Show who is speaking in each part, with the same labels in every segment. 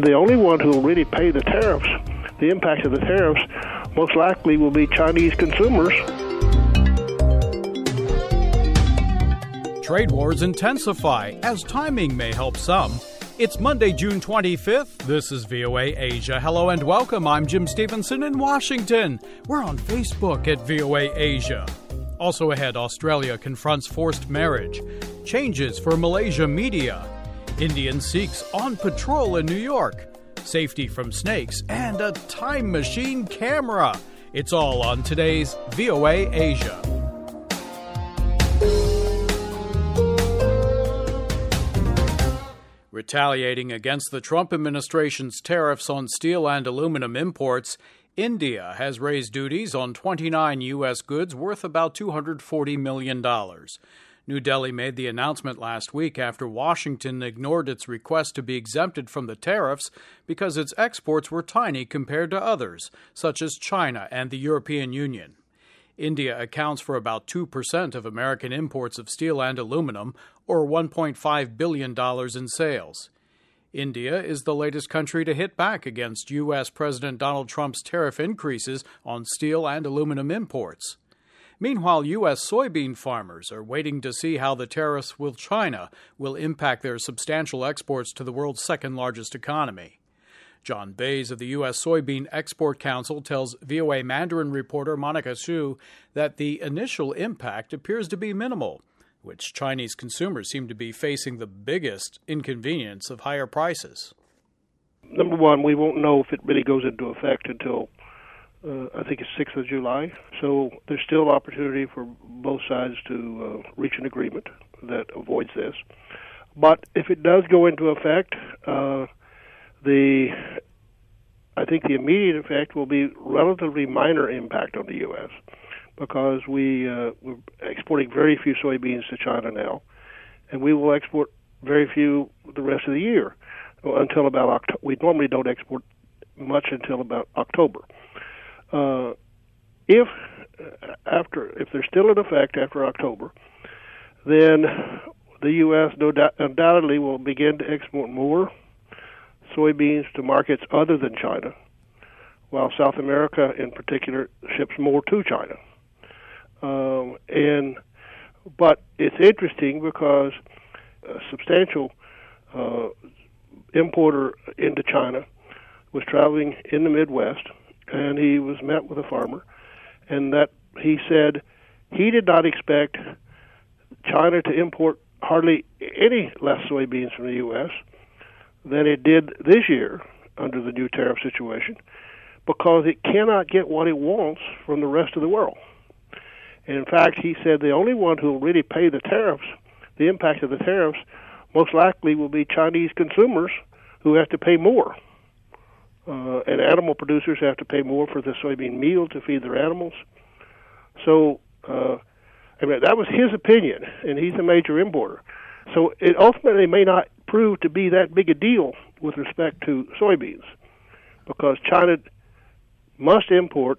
Speaker 1: The only one who will really pay the tariffs, the impact of the tariffs, most likely will be Chinese consumers.
Speaker 2: Trade wars intensify as timing may help some. It's Monday, June 25th. This is VOA Asia. Hello and welcome. I'm Jim Stevenson in Washington. We're on Facebook at VOA Asia. Also ahead, Australia confronts forced marriage. Changes for Malaysia media. Indian Sikhs on patrol in New York. Safety from snakes and a time machine camera. It's all on today's VOA Asia. Retaliating against the Trump administration's tariffs on steel and aluminum imports, India has raised duties on 29 U.S. goods worth about $240 million. New Delhi made the announcement last week after Washington ignored its request to be exempted from the tariffs because its exports were tiny compared to others, such as China and the European Union. India accounts for about 2% of American imports of steel and aluminum, or $1.5 billion in sales. India is the latest country to hit back against U.S. President Donald Trump's tariff increases on steel and aluminum imports. Meanwhile, U.S. soybean farmers are waiting to see how the tariffs with China will impact their substantial exports to the world's second-largest economy. John Bays of the U.S. Soybean Export Council tells VOA Mandarin reporter Monica Xu that the initial impact appears to be minimal, which Chinese consumers seem to be facing the biggest inconvenience of higher prices.
Speaker 1: Number one, we won't know if it really goes into effect until, I think it's 6th of July. So there's still opportunity for both sides to reach an agreement that avoids this. But if it does go into effect, I think the immediate effect will be relatively minor impact on the U.S. because we're exporting very few soybeans to China now, and we will export very few the rest of the year until about October. We normally don't export much until about October. If they're still in effect after October, then the U.S. undoubtedly will begin to export more soybeans to markets other than China, while South America in particular ships more to China. But it's interesting because a substantial importer into China was traveling in the Midwest, and he was met with a farmer, and that he said he did not expect China to import hardly any less soybeans from the U.S. than it did this year under the new tariff situation, because it cannot get what it wants from the rest of the world. And in fact, he said the only one who will really pay the tariffs, the impact of the tariffs, most likely will be Chinese consumers who have to pay more. And animal producers have to pay more for the soybean meal to feed their animals. So, that was his opinion, and he's a major importer. So it ultimately may not prove to be that big a deal with respect to soybeans, because China must import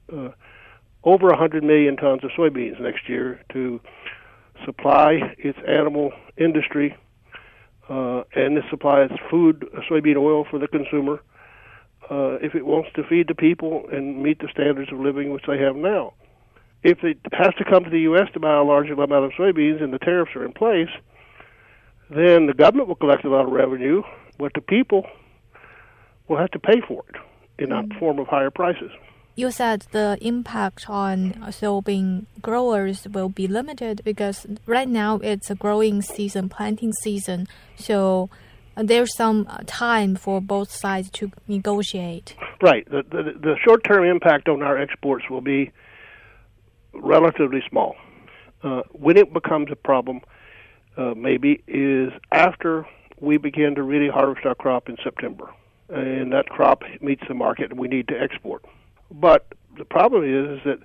Speaker 1: over 100 million tons of soybeans next year to supply its animal industry and to supply its food, soybean oil for the consumer, if it wants to feed the people and meet the standards of living which they have now. If it has to come to the U.S. to buy a larger amount of soybeans and the tariffs are in place, then the government will collect a lot of revenue, but the people will have to pay for it in a form of higher prices.
Speaker 3: You said the impact on soybean growers will be limited because right now it's a growing season, planting season, so there's some time for both sides to negotiate.
Speaker 1: Right. The short-term impact on our exports will be relatively small. When it becomes a problem, maybe, is after we begin to really harvest our crop in September. And that crop meets the market and we need to export. But the problem is that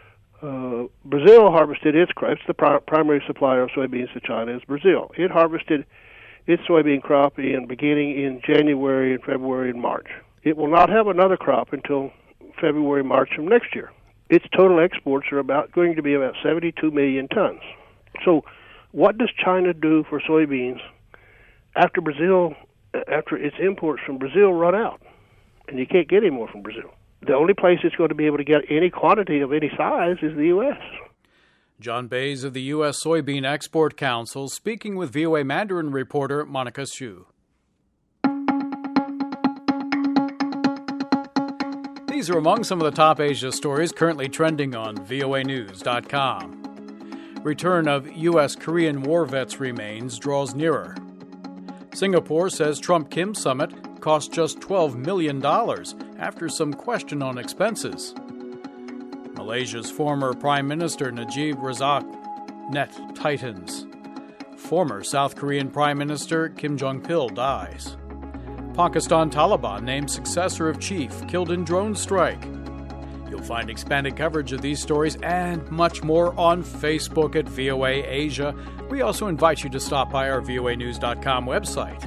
Speaker 1: Brazil harvested its crop. It's the primary supplier of soybeans to China is Brazil. It harvested its soybean crop beginning in January and February and March. It will not have another crop until February, March of next year. Its total exports are going to be about 72 million tons. So what does China do for soybeans after Brazil after its imports from Brazil run out, and you can't get any more from Brazil. The only place it's going to be able to get any quantity of any size is the U.S.
Speaker 2: John Bays of the U.S. Soybean Export Council speaking with VOA Mandarin reporter Monica Xu. These are among some of the top Asia stories currently trending on voanews.com. Return of U.S.-Korean war vets remains draws nearer. Singapore says Trump-Kim summit cost just $12 million after some question on expenses. Malaysia's former Prime Minister Najib Razak net tightens. Former South Korean Prime Minister Kim Jong-pil dies. Pakistan Taliban named successor of chief killed in drone strike. You'll find expanded coverage of these stories and much more on Facebook at VOA Asia. We also invite you to stop by our voanews.com website.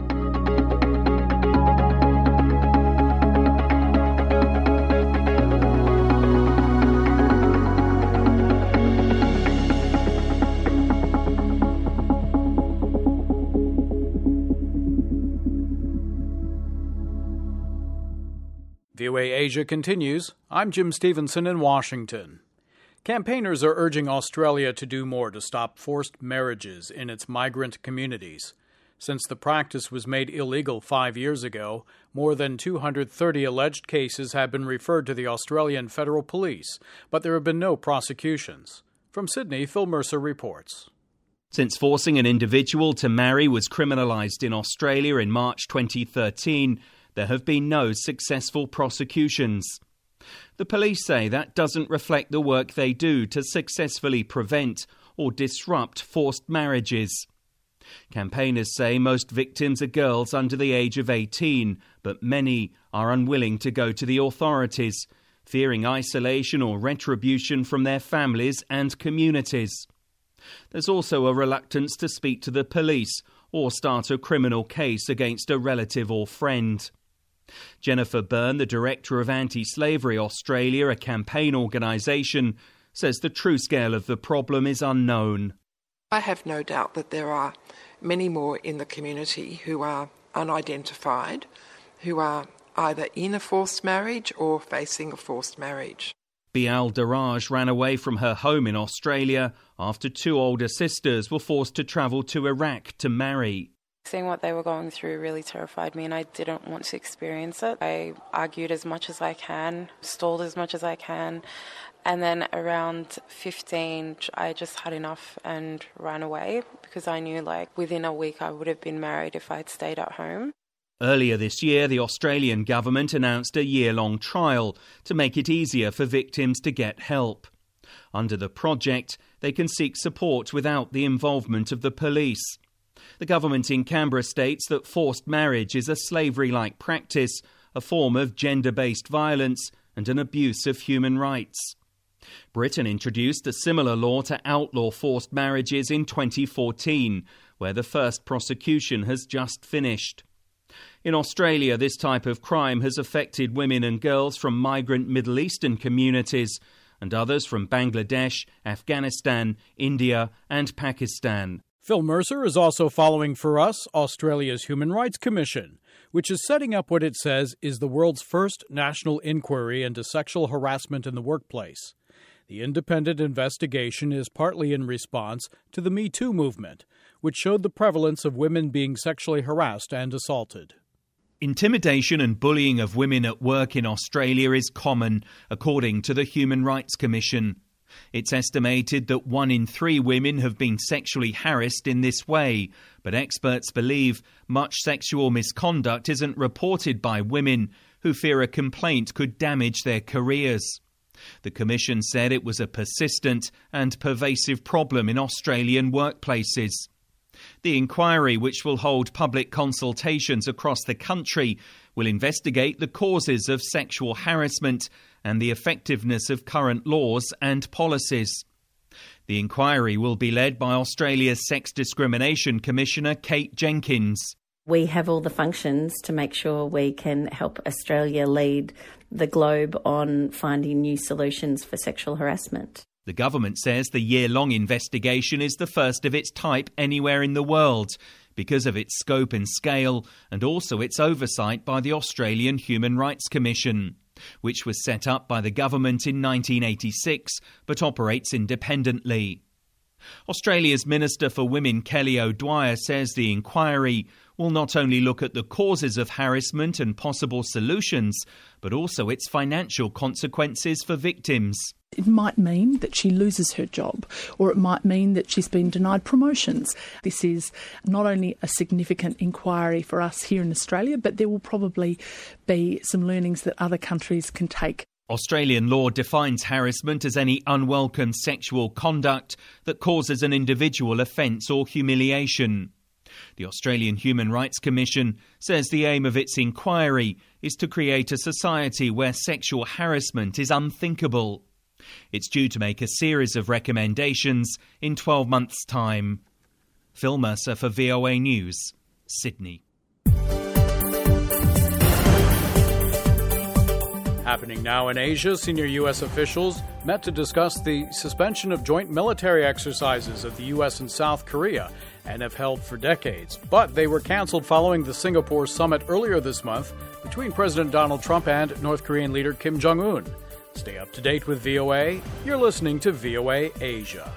Speaker 2: VOA Asia continues. I'm Jim Stevenson in Washington. Campaigners are urging Australia to do more to stop forced marriages in its migrant communities. Since the practice was made illegal 5 years ago, more than 230 alleged cases have been referred to the Australian Federal Police, but there have been no prosecutions. From Sydney, Phil Mercer reports.
Speaker 4: Since forcing an individual to marry was criminalised in Australia in March 2013, there have been no successful prosecutions. The police say that doesn't reflect the work they do to successfully prevent or disrupt forced marriages. Campaigners say most victims are girls under the age of 18, but many are unwilling to go to the authorities, fearing isolation or retribution from their families and communities. There's also a reluctance to speak to the police or start a criminal case against a relative or friend. Jennifer Byrne, the director of Anti-Slavery Australia, a campaign organisation, says the true scale of the problem is unknown.
Speaker 5: I have no doubt that there are many more in the community who are unidentified, who are either in a forced marriage or facing a forced marriage.
Speaker 4: Bial Daraj ran away from her home in Australia after two older sisters were forced to travel to Iraq to marry.
Speaker 6: Seeing what they were going through really terrified me, and I didn't want to experience it. I argued as much as I can, stalled as much as I can, and then around 15 I just had enough and ran away because I knew within a week I would have been married if I'd stayed at home.
Speaker 4: Earlier this year, the Australian government announced a year-long trial to make it easier for victims to get help. Under the project, they can seek support without the involvement of the police. The government in Canberra states that forced marriage is a slavery-like practice, a form of gender-based violence and an abuse of human rights. Britain introduced a similar law to outlaw forced marriages in 2014, where the first prosecution has just finished. In Australia, this type of crime has affected women and girls from migrant Middle Eastern communities and others from Bangladesh, Afghanistan, India and Pakistan.
Speaker 2: Phil Mercer is also following for us Australia's Human Rights Commission, which is setting up what it says is the world's first national inquiry into sexual harassment in the workplace. The independent investigation is partly in response to the Me Too movement, which showed the prevalence of women being sexually harassed and assaulted.
Speaker 4: Intimidation and bullying of women at work in Australia is common, according to the Human Rights Commission. It's estimated that 1 in 3 women have been sexually harassed in this way, but experts believe much sexual misconduct isn't reported by women who fear a complaint could damage their careers. The Commission said it was a persistent and pervasive problem in Australian workplaces. The inquiry, which will hold public consultations across the country, will investigate the causes of sexual harassment and the effectiveness of current laws and policies. The inquiry will be led by Australia's Sex Discrimination Commissioner Kate Jenkins.
Speaker 7: We have all the functions to make sure we can help Australia lead the globe on finding new solutions for sexual harassment.
Speaker 4: The government says the year-long investigation is the first of its type anywhere in the world, because of its scope and scale, and also its oversight by the Australian Human Rights Commission, which was set up by the government in 1986 but operates independently. Australia's Minister for Women, Kelly O'Dwyer, says the inquiry will not only look at the causes of harassment and possible solutions, but also its financial consequences for victims.
Speaker 8: It might mean that she loses her job, or it might mean that she's been denied promotions. This is not only a significant inquiry for us here in Australia, but there will probably be some learnings that other countries can take.
Speaker 4: Australian law defines harassment as any unwelcome sexual conduct that causes an individual offence or humiliation. The Australian Human Rights Commission says the aim of its inquiry is to create a society where sexual harassment is unthinkable. It's due to make a series of recommendations in 12 months' time. Phil Mercer for VOA News, Sydney.
Speaker 2: Happening now in Asia, senior U.S. officials met to discuss the suspension of joint military exercises of the U.S. and South Korea and have held for decades. But they were canceled following the Singapore summit earlier this month between President Donald Trump and North Korean leader Kim Jong-un. Stay up to date with VOA. You're listening to VOA Asia.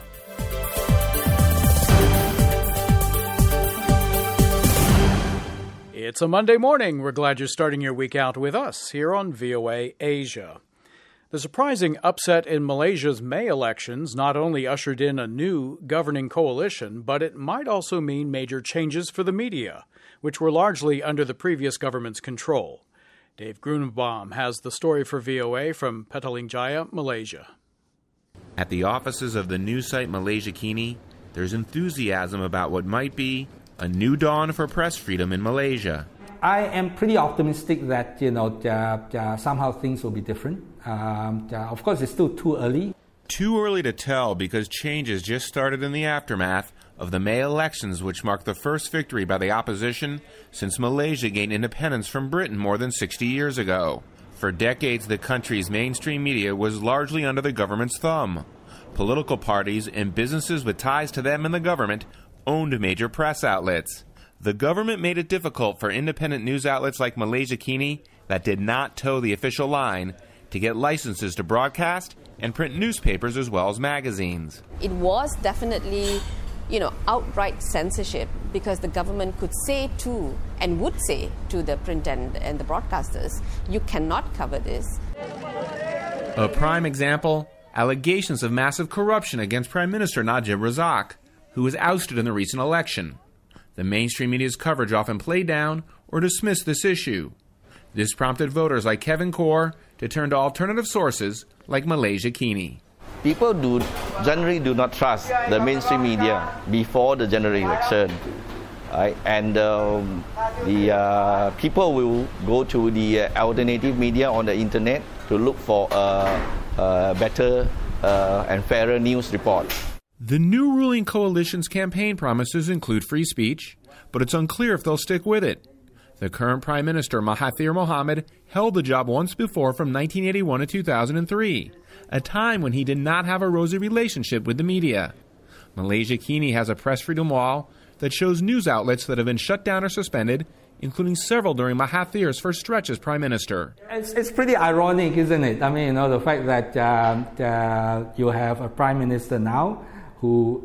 Speaker 2: It's a Monday morning. We're glad you're starting your week out with us here on VOA Asia. The surprising upset in Malaysia's May elections not only ushered in a new governing coalition, but it might also mean major changes for the media, which were largely under the previous government's control. Dave Grunbaum has the story for VOA from Petaling Jaya, Malaysia.
Speaker 9: At the offices of the news site Malaysia Kini, there's enthusiasm about what might be a new dawn for press freedom in Malaysia.
Speaker 10: I am pretty optimistic that, somehow things will be different. Of course, it's still too early.
Speaker 9: Too early to tell because changes just started in the aftermath of the May elections, which marked the first victory by the opposition since Malaysia gained independence from Britain more than 60 years ago. For decades, the country's mainstream media was largely under the government's thumb. Political parties and businesses with ties to them and the government owned major press outlets. The government made it difficult for independent news outlets like Malaysia Kini that did not toe the official line to get licenses to broadcast and print newspapers as well as magazines.
Speaker 11: It was definitely, outright censorship because the government could say to and would say to the print and the broadcasters, you cannot cover this.
Speaker 9: A prime example, allegations of massive corruption against Prime Minister Najib Razak, who was ousted in the recent election. The mainstream media's coverage often played down or dismissed this issue. This prompted voters like Kevin Kaur to turn to alternative sources like Malaysia Kini.
Speaker 12: People generally do not trust the mainstream media before the general election. Right? And the people will go to the alternative media on the internet to look for a better and fairer news report.
Speaker 9: The new ruling coalition's campaign promises include free speech, but it's unclear if they'll stick with it. The current Prime Minister, Mahathir Mohamad, held the job once before from 1981 to 2003, a time when he did not have a rosy relationship with the media. Malaysia Kini has a press freedom wall that shows news outlets that have been shut down or suspended, including several during Mahathir's first stretch as Prime Minister.
Speaker 10: It's pretty ironic, isn't it? I mean, the fact that you have a Prime Minister now who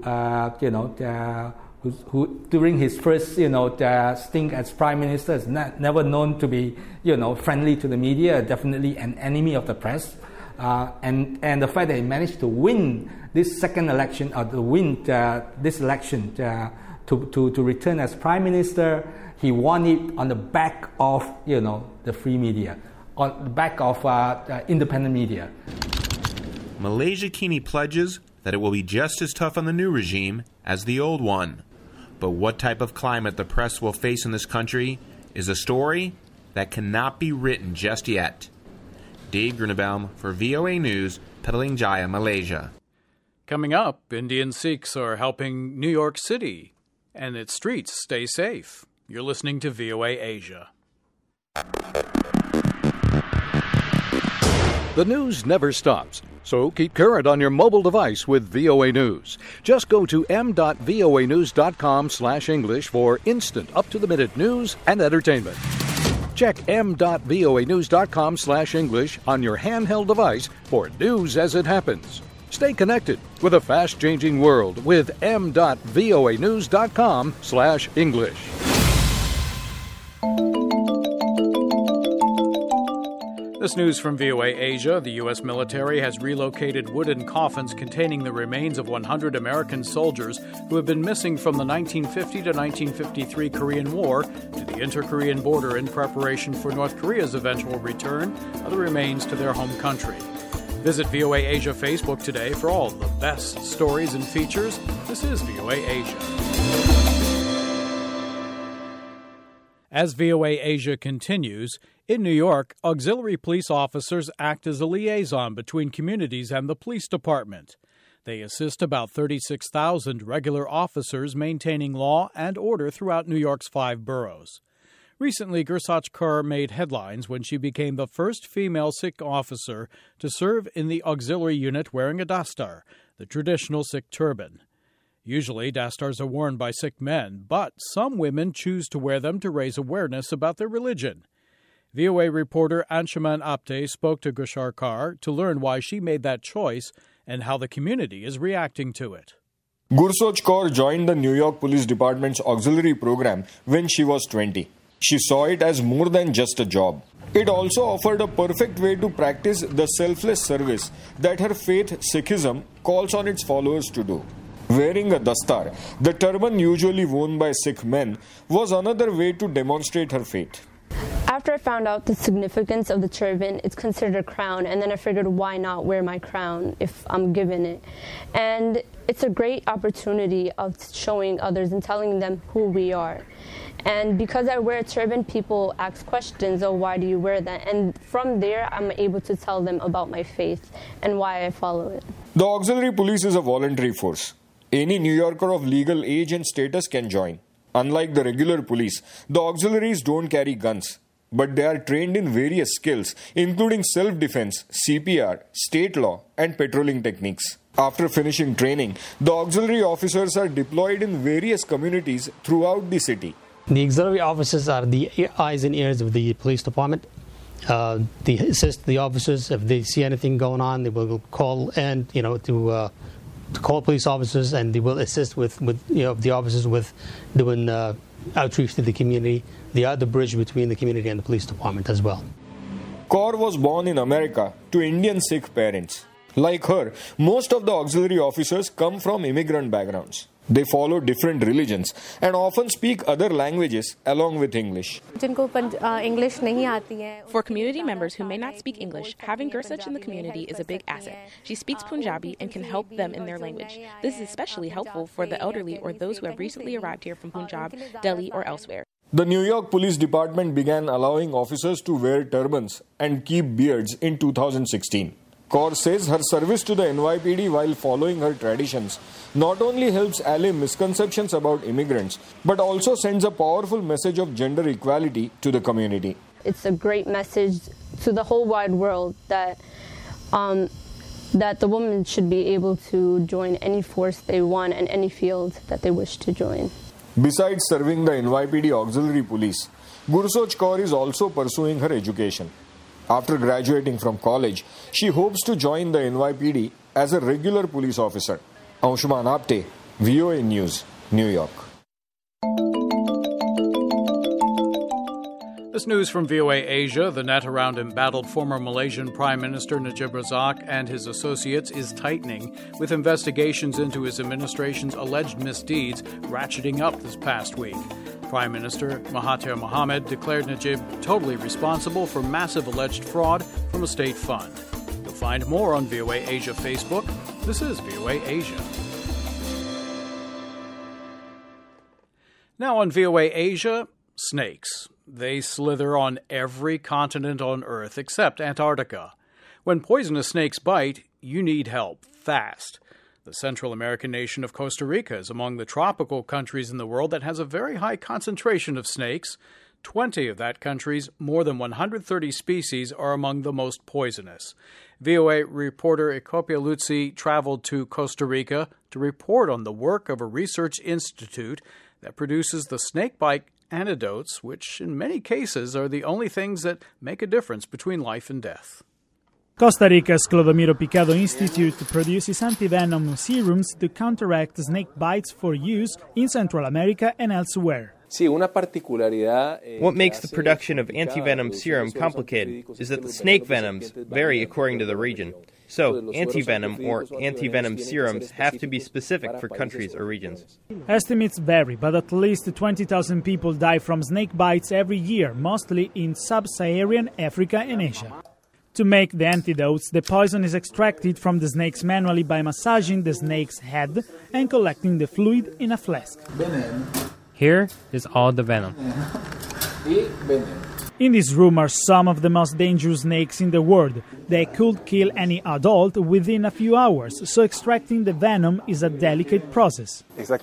Speaker 10: during his first, stint as Prime Minister is never known to be, friendly to the media, definitely an enemy of the press. And the fact that he managed to win this second election, or to win this election to return as Prime Minister, he won it on the back of, the free media, on the back of independent media.
Speaker 9: Malaysia Kini pledges that it will be just as tough on the new regime as the old one. But what type of climate the press will face in this country is a story that cannot be written just yet. Dave Grunbaum for VOA News, Petaling Jaya, Malaysia.
Speaker 2: Coming up, Indian Sikhs are helping New York City and its streets stay safe. You're listening to VOA Asia.
Speaker 13: The news never stops. So keep current on your mobile device with VOA News. Just go to m.voanews.com/English for instant, up-to-the-minute news and entertainment. Check m.voanews.com/English on your handheld device for news as it happens. Stay connected with a fast-changing world with m.voanews.com/English.
Speaker 2: This news from VOA Asia. The U.S. military has relocated wooden coffins containing the remains of 100 American soldiers who have been missing from the 1950 to 1953 Korean War to the inter-Korean border in preparation for North Korea's eventual return of the remains to their home country. Visit VOA Asia Facebook today for all the best stories and features. This is VOA Asia. As VOA Asia continues, in New York, auxiliary police officers act as a liaison between communities and the police department. They assist about 36,000 regular officers maintaining law and order throughout New York's 5 boroughs. Recently, Gersach Kaur made headlines when she became the first female Sikh officer to serve in the auxiliary unit wearing a dastar, the traditional Sikh turban. Usually, dastars are worn by Sikh men, but some women choose to wear them to raise awareness about their religion. VOA reporter Anshuman Apte spoke to Gersach Kaur to learn why she made that choice and how the community is reacting to it.
Speaker 14: Gersach Kaur joined the New York Police Department's auxiliary program when she was 20. She saw it as more than just a job. It also offered a perfect way to practice the selfless service that her faith, Sikhism, calls on its followers to do. Wearing a dastar, the turban usually worn by Sikh men, was another way to demonstrate her faith.
Speaker 15: After I found out the significance of the turban, it's considered a crown, and then I figured, why not wear my crown if I'm given it? And it's a great opportunity of showing others and telling them who we are. And because I wear a turban, people ask questions, oh, why do you wear that? And from there, I'm able to tell them about my faith and why I follow it.
Speaker 14: The auxiliary police is a voluntary force. Any New Yorker of legal age and status can join. Unlike the regular police, the auxiliaries don't carry guns, but they are trained in various skills, including self-defense, CPR, state law, and patrolling techniques. After finishing training, the auxiliary officers are deployed in various communities throughout the city.
Speaker 16: The auxiliary officers are the eyes and ears of the police department. They assist the officers if they see anything going on. They will call and to call police officers, and they will assist with the officers with doing outreach to the community. They are the bridge between the community and the police department as well.
Speaker 14: Kaur was born in America to Indian Sikh parents. Like her, most of the auxiliary officers come from immigrant backgrounds. They follow different religions and often speak other languages along with English.
Speaker 17: For community members who may not speak English, having Gersach in the community is a big asset. She speaks Punjabi and can help them in their language. This is especially helpful for the elderly or those who have recently arrived here from Punjab, Delhi, or elsewhere.
Speaker 14: The New York Police Department began allowing officers to wear turbans and keep beards in 2016. Kaur says her service to the NYPD while following her traditions not only helps allay misconceptions about immigrants, but also sends a powerful message of gender equality to the community.
Speaker 15: It's a great message to the whole wide world that the women should be able to join any force they want and any field that they wish to join.
Speaker 14: Besides serving the NYPD auxiliary police, Gersach Kaur is also pursuing her education. After graduating from college, she hopes to join the NYPD as a regular police officer. Anshuman Apte, VOA News, New York.
Speaker 2: This news from VOA Asia. The net around embattled former Malaysian Prime Minister Najib Razak and his associates is tightening, with investigations into his administration's alleged misdeeds ratcheting up this past week. Prime Minister Mahathir Mohamad declared Najib totally responsible for massive alleged fraud from a state fund. You'll find more on VOA Asia Facebook. This is VOA Asia. Now on VOA Asia, snakes. They slither on every continent on Earth except Antarctica. When poisonous snakes bite, you need help fast. The Central American nation of Costa Rica is among the tropical countries in the world that has a very high concentration of snakes. 20 of that country's more than 130 species are among the most poisonous. VOA reporter Ecopia Luzzi traveled to Costa Rica to report on the work of a research institute that produces the snakebite antidotes, which in many cases are the only things that make a difference between life and death.
Speaker 18: Costa Rica's Clodomiro Picado Institute produces antivenom serums to counteract snake bites for use in Central America and elsewhere.
Speaker 19: What makes the production of antivenom serum complicated is that the snake venoms vary according to the region. So, antivenom or antivenom serums have to be specific for countries or regions.
Speaker 18: Estimates vary, but at least 20,000 people die from snake bites every year, mostly in sub-Saharan Africa and Asia. To make the antidotes, the poison is extracted from the snakes manually by massaging the snake's head and collecting the fluid in a flask.
Speaker 20: Here is all the venom.
Speaker 18: In this room are some of the most dangerous snakes in the world. They could kill any adult within a few hours, so extracting the venom is a delicate process.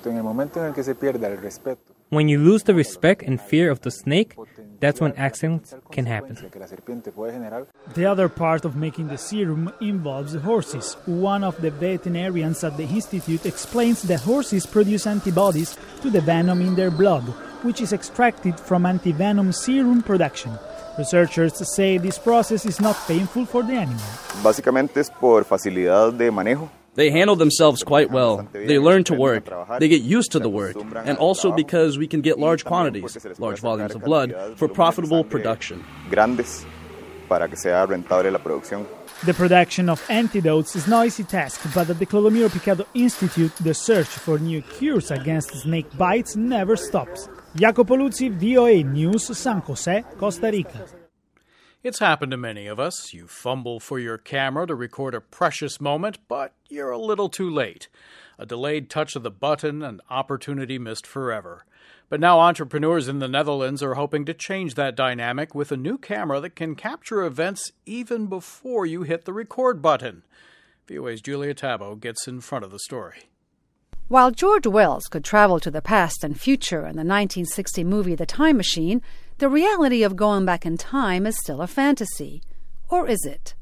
Speaker 20: When you lose the respect and fear of the snake, that's when accidents can happen.
Speaker 18: The other part of making the serum involves horses. One of the veterinarians at the institute explains that horses produce antibodies to the venom in their blood, which is extracted from antivenom serum production. Researchers say this process is not painful for the animal.
Speaker 21: Básicamente es por facilidad de manejo.
Speaker 22: They handle themselves quite well. They learn to work. They get used to the work. And also because we can get large quantities, large volumes of blood, for profitable production.
Speaker 21: Grandes para que sea rentable la producción.
Speaker 18: The production of antidotes is no easy task, but at the Clodomiro Picado Institute, the search for new cures against snake bites never stops. Jacopo Luzzi, VOA News, San Jose, Costa Rica.
Speaker 2: It's happened to many of us. You fumble for your camera to record a precious moment, but you're a little too late. A delayed touch of the button, an opportunity missed forever. But now entrepreneurs in the Netherlands are hoping to change that dynamic with a new camera that can capture events even before you hit the record button. VOA's Julia Tabo gets in front of the story.
Speaker 23: While George Wells could travel to the past and future in the 1960 movie The Time Machine, the reality of going back in time is still a fantasy. Or is it?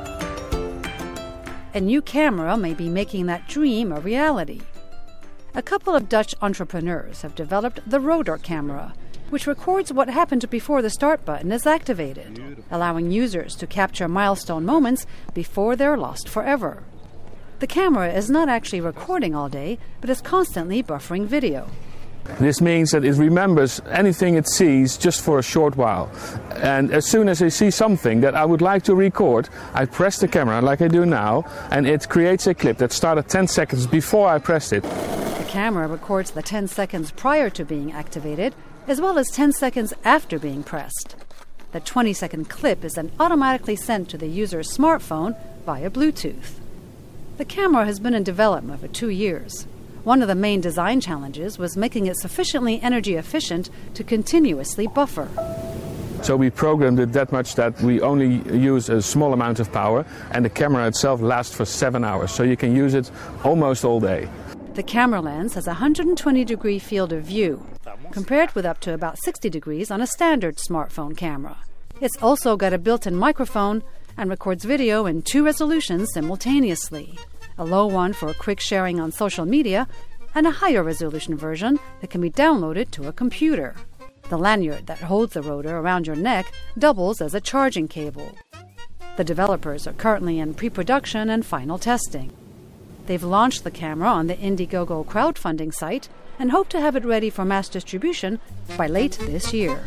Speaker 23: A new camera may be making that dream a reality. A couple of Dutch entrepreneurs have developed the Rotor camera, which records what happened before the start button is activated, allowing users to capture milestone moments before they're lost forever. The camera is not actually recording all day, but is constantly buffering video.
Speaker 24: This means that it remembers anything it sees just for a short while. And as soon as I see something that I would like to record, I press the camera like I do now, and it creates a clip that started 10 seconds before I pressed it.
Speaker 23: The camera records the 10 seconds prior to being activated, as well as 10 seconds after being pressed. The 20-second clip is then automatically sent to the user's smartphone via Bluetooth. The camera has been in development for 2 years. One of the main design challenges was making it sufficiently energy efficient to continuously buffer.
Speaker 24: So we programmed it that much that we only use a small amount of power, and the camera itself lasts for 7 hours, so you can use it almost all day.
Speaker 23: The camera lens has a 120-degree field of view, compared with up to about 60 degrees on a standard smartphone camera. It's also got a built-in microphone and records video in 2 resolutions simultaneously. A low one for quick sharing on social media, and a higher resolution version that can be downloaded to a computer. The lanyard that holds the rotor around your neck doubles as a charging cable. The developers are currently in pre-production and final testing. They've launched the camera on the Indiegogo crowdfunding site and hope to have it ready for mass distribution by late this year.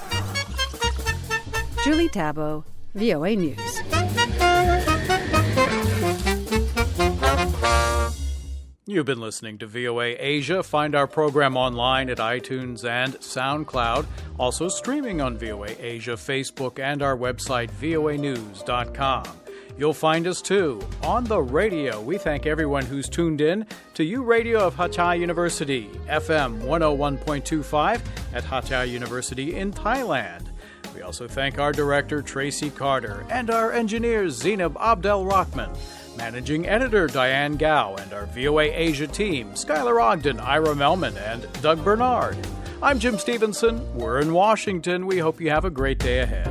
Speaker 23: Julie Tabo, VOA News.
Speaker 2: You've been listening to VOA Asia. Find our program online at iTunes and SoundCloud. Also streaming on VOA Asia, Facebook, and our website, voanews.com. You'll find us, too, on the radio. We thank everyone who's tuned in to U Radio of Hatyai University, FM 101.25 at Hatyai University in Thailand. We also thank our director, Tracy Carter, and our engineers, Zainab Abdel Rahman. Managing Editor Diane Gao, and our VOA Asia team, Skylar Ogden, Ira Melman, and Doug Bernard. I'm Jim Stevenson. We're in Washington. We hope you have a great day ahead.